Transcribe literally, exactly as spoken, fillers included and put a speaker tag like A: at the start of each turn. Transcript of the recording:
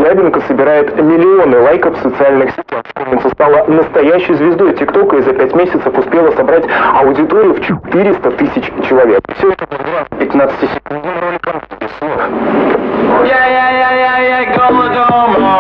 A: Челябинка собирает миллионы лайков в социальных сетях. Школьница стала настоящей звездой ТикТока и за пять месяцев успела собрать аудиторию в четыреста тысяч человек. Все это благодаря пятнадцатисекундным роликам без слов.